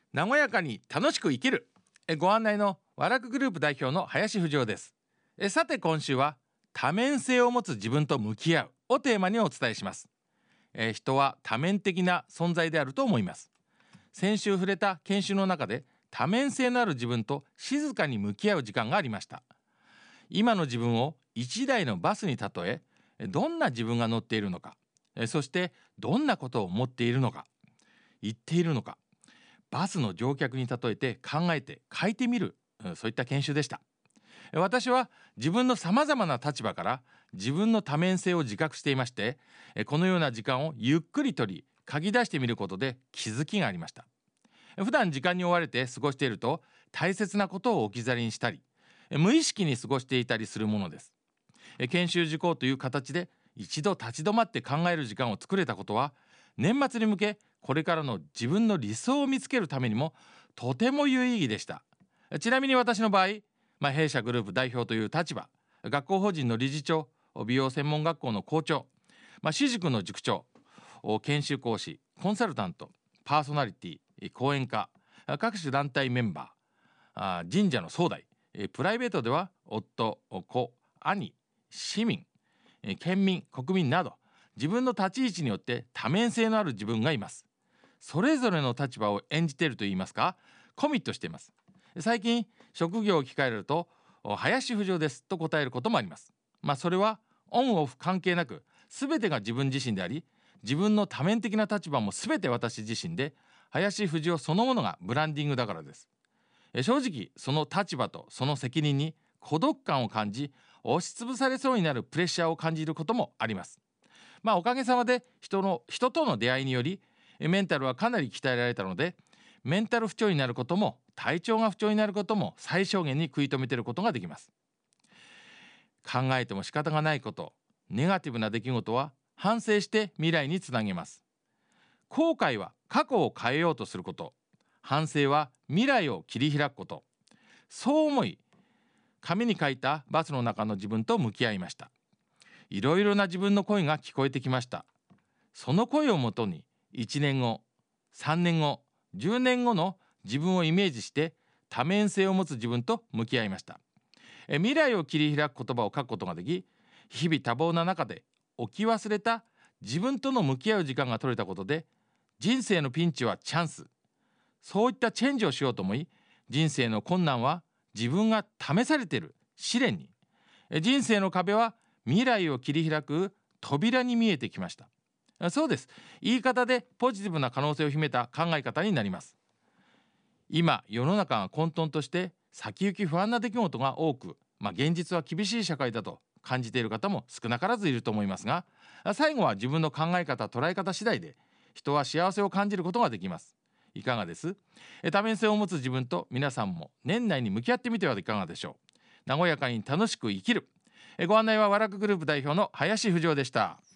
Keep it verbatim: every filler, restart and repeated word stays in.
和やかに楽しく生きる。えご案内の和楽グループ代表の林富士です。えさて今週は多面性を持つ自分と向き合うをテーマにお伝えします。え人は多面的な存在であると思います。先週触れた研修の中で多面性のある自分と静かに向き合う時間がありました。今の自分を一台のバスに例え、どんな自分が乗っているのか、そしてどんなことを思っているのか、言っているのか、バスの乗客に例えて考えて書いてみる、そういった研修でした。私は自分のさまざまな立場から自分の多面性を自覚していまして、このような時間をゆっくりとり書き出してみることで気づきがありました。普段時間に追われて過ごしていると大切なことを置き去りにしたり、無意識に過ごしていたりするものです。研修受講という形で一度立ち止まって考える時間を作れたことは、年末に向けこれからの自分の理想を見つけるためにもとても有意義でした。ちなみに私の場合、まあ、弊社グループ代表という立場、学校法人の理事長、美容専門学校の校長、まあ、私塾の塾長、研修講師、コンサルタント、パーソナリティ、講演家、各種団体メンバー、神社の総代、プライベートでは夫、子、兄、市民、県民、国民など、自分の立ち位置によって多面性のある自分がいます。それぞれの立場を演じているといいますか、コミットしています。最近職業を聞かれると林富士ですと答えることもあります。まあそれはオンオフ関係なく全てが自分自身であり、自分の多面的な立場も全て私自身で、林富士そのものがブランディングだからです。正直その立場とその責任に孤独感を感じ、押しつぶされそうになるプレッシャーを感じることもあります。まあおかげさまで人の人との出会いによりメンタルはかなり鍛えられたので、メンタル不調になることも体調が不調になることも最小限に食い止めていることができます。考えても仕方がないこと、ネガティブな出来事は反省して未来につなげます。後悔は過去を変えようとすること、反省は未来を切り開くこと、そう思い紙に書いたバスの中の自分と向き合いました。いろいろな自分の声が聞こえてきました。その声をもとにいちねんご、さんねんご、じゅうねんごの自分をイメージして多面性を持つ自分と向き合いました。え未来を切り開く言葉を書くことができ、日々多忙な中で置き忘れた自分との向き合う時間が取れたことで、人生のピンチはチャンス、そういったチェンジをしようと思い、人生の困難は自分が試されている試練に、え人生の壁は未来を切り開く扉に見えてきました。そうです。言い方でポジティブな可能性を秘めた考え方になります。今世の中が混沌として先行き不安な出来事が多く、まあ、現実は厳しい社会だと感じている方も少なからずいると思いますが、最後は自分の考え方、捉え方次第で人は幸せを感じることができます。いかがです？多面性を持つ自分と皆さんも年内に向き合ってみてはいかがでしょう。和やかに楽しく生きる。ご案内は和楽グループ代表の林富士でした。